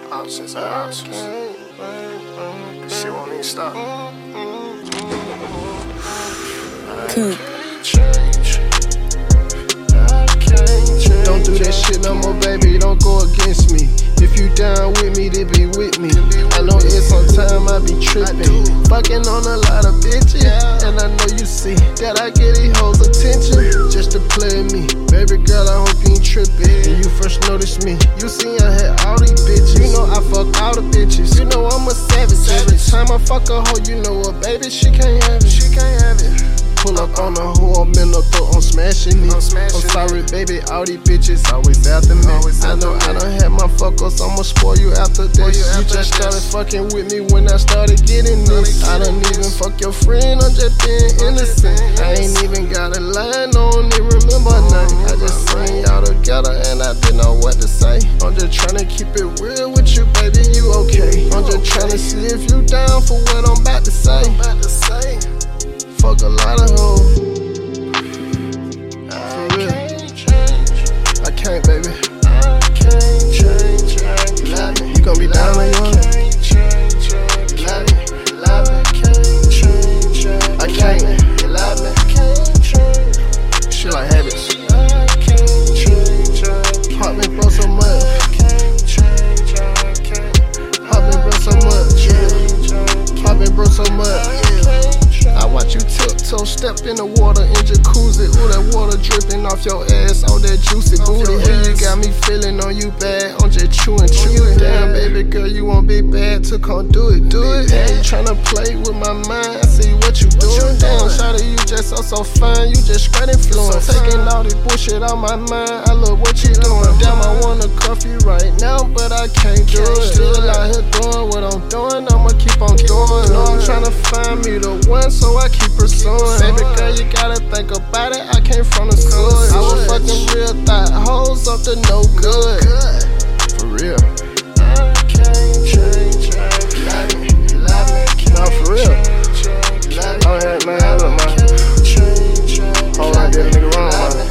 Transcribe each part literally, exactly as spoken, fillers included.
Options and options. This shit won't even stop. Cook. Don't do that shit no more, baby, don't go against me. If you down with me, then be with me. I know it's sometime I be tripping, fucking on a lot of bitches, and I know you see that I get these hoes attention just to play me. Baby girl, I hope you ain't tripping. When you first noticed me, you see I had all these bitches. You know I fuck all the bitches. You know I'm a savage. Every time I fuck a hoe, you know what, baby, she can't have it. She can't have it. Pull up on a hoe, I'm in the throat, I'm smashing it. I'm, I'm sorry, baby, all these bitches always after me. Always I know I done had my fuck ups, I'ma spoil you after this. You, you after just started this. Fucking with me when I started getting this. I done even fuck your friend, I'm just being innocent. I ain't even got a line, I don't even remember nothing. I just seen y'all together and I didn't know what to say. I'm just tryna keep it real with you, baby, you okay. I'm just tryna see if you down for what I'm about to say. Fuck a lot of hoes. For real. I can't, baby. I can't change. You love me. You gon' be down on your own. You love me. You love me. I can't. You love me. Shit like habits. Heart been broke so much. Heart been broke so much. Heart been broke so much. I watch you tiptoe, step in the water in jacuzzi. Ooh, that water dripping off your ass, all that juicy booty. Ooh, you got me feeling on you bad, I'm just chewing, chewing. Damn, baby girl, you won't be bad to come do it, do it. Hey, tryna play with my mind, I see what you doing. Damn, shawty, you just so, so fine, you just straight influence. Taking all this bullshit out my mind, I love what you doing. Damn, I wanna cuff you right now, but I can't do it. Still out here doing what I'm doing, I'ma keep on doing. No, I'm tryna find me the one, so I keep pursuing. Baby girl, you gotta think about it, I came from the hood. I was fucking real thought hoes up to no good. For real. I can't change. You love me. You love me. No, for real. Oh, yeah, man, look, man. Hold on, did a nigga wrong, man.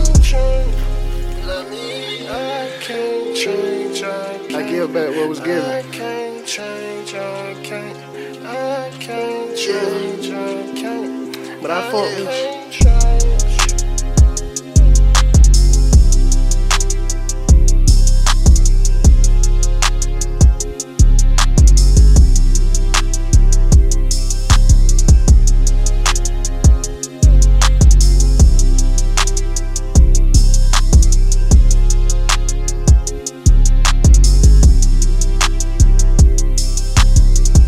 I give back what was given. I can't change, I can't, I can't change, I can't. But I fuck with